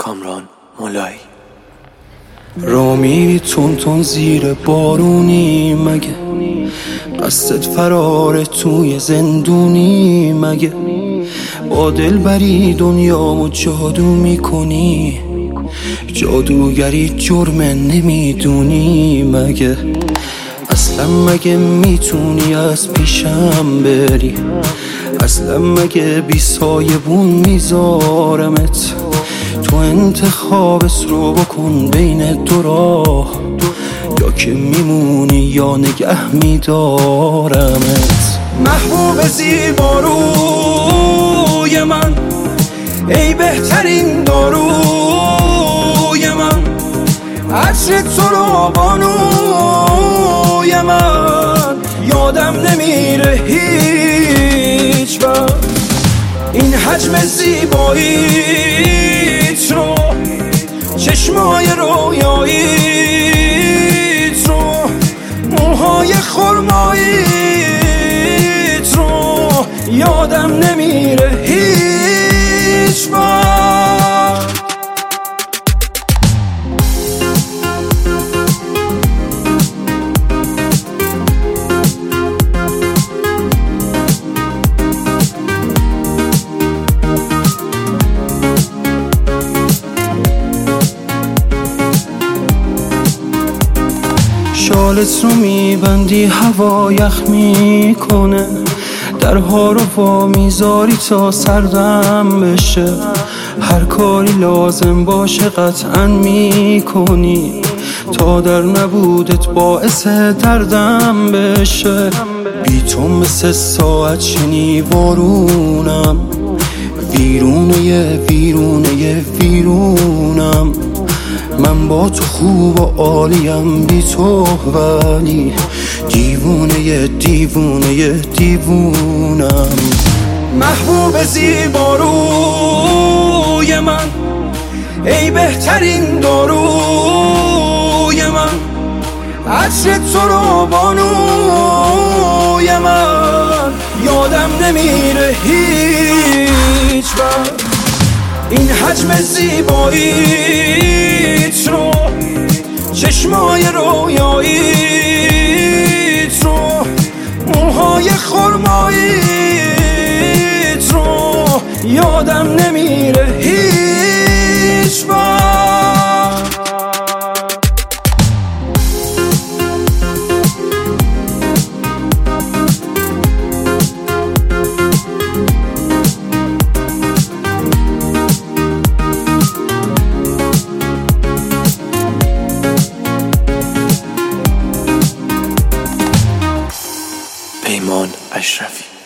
کامران مولایی. را میری تون تون زیر بارونی مگه؟ قصدت فرار توی زندونی مگه؟ با دلبری دنیامو جادو میکنی، جادوگری جرم نمیدونی مگه؟ اصلا مگه میتونی از پیشم بری؟ اصلا مگه بی سایبون میذارمت؟ تو انتخابت رو بکن بین دو راه، یا که میمونی یا نگه میدارمت. محبوب زیباروی من، ای بهترین داروی من، عطر تو رو بانوی من، یادم نمیره هیچ وقت این حجم زیباییت رو، چشمای رویاییت رو، موهای خرماییت رو، یادم نمیره هیچ وقت. شالت رو میبندی هوا یخ میکنه، درها رو وا میذاری تا سردم بشه، هر کاری لازم باشه قطعا میکنی تا در نبودت باعث دردم بشه. بی تو مثل ساعت شنیوارونم، ویرونه ویرونم. من با تو خوب و عالیم، بی تو ولی دیوونم. محبوب زیباروی من، ای بهترین داروی من، عطر تو رو بانوی من، یادم نمیره هیچ وقت این حجم زیباییت رو، چشمای رویاییت رو، موهای خرماییت رو، یادم نمیره هیچ وقت. پیمان اشرفی.